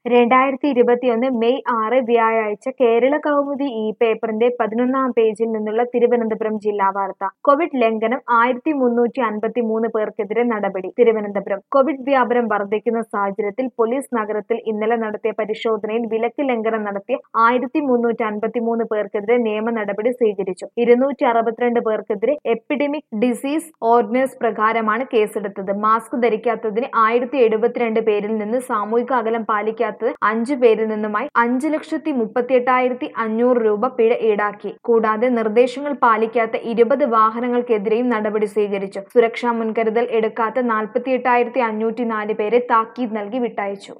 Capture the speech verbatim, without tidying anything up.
രണ്ടായിരത്തി ഇരുപത്തിയൊന്ന് മെയ് ആറ് വ്യാഴാഴ്ച കേരള കൗമുദി ഈ പേപ്പറിന്റെ പതിനൊന്നാം പേജിൽ നിന്നുള്ള തിരുവനന്തപുരം ജില്ലാ വാർത്ത. കോവിഡ് ലംഘനം ആയിരത്തി മുന്നൂറ്റി അൻപത്തി മൂന്ന് പേർക്കെതിരെ നടപടി. തിരുവനന്തപുരം കോവിഡ് വ്യാപനം വർദ്ധിക്കുന്ന സാഹചര്യത്തിൽ പോലീസ് നഗരത്തിൽ ഇന്നലെ നടത്തിയ പരിശോധനയിൽ വിലക്ക് ലംഘനം നടത്തിയ ആയിരത്തി മുന്നൂറ്റി അൻപത്തി മൂന്ന് പേർക്കെതിരെ നിയമ നടപടി സ്വീകരിച്ചു. ഇരുന്നൂറ്റി അറുപത്തിരണ്ട് പേർക്കെതിരെ എപ്പിഡമിക് ഡിസീസ് ഓർഡിനൻസ് പ്രകാരമാണ് കേസെടുത്തത്. മാസ്ക് ധരിക്കാത്തതിന് ആയിരത്തി എഴുപത്തിരണ്ട് പേരിൽ നിന്ന് സാമൂഹിക അകലം പാലിക്കാത്ത അഞ്ചു പേരിൽ നിന്നുമായി അഞ്ചു ലക്ഷത്തി മുപ്പത്തി എട്ടായിരത്തി അഞ്ഞൂറ് രൂപ പിഴ ഈടാക്കി. കൂടാതെ നിർദ്ദേശങ്ങൾ പാലിക്കാത്ത ഇരുപത് വാഹനങ്ങൾക്കെതിരെയും നടപടി സ്വീകരിച്ചു. സുരക്ഷാ മുൻകരുതൽ എടുക്കാത്ത നാൽപ്പത്തി എട്ടായിരത്തി അഞ്ഞൂറ്റി നാല് പേരെ താക്കീത് നൽകി വിട്ടയച്ചു.